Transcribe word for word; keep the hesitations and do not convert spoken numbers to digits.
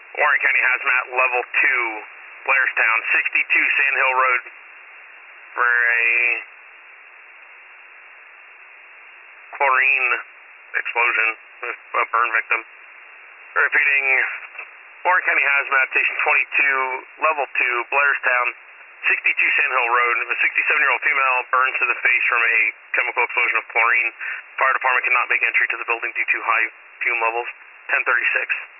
Warren County Hazmat, level two, Blairstown, sixty-two Sand Hill Road for a chlorine explosion with a burn victim. Repeating, Warren County Hazmat, Station twenty-two, level two, Blairstown, sixty-two Sand Hill Road. A sixty-seven-year-old female burned to the face from a chemical explosion of chlorine. Fire department cannot make entry to the building due to high fume levels. ten thirty-six.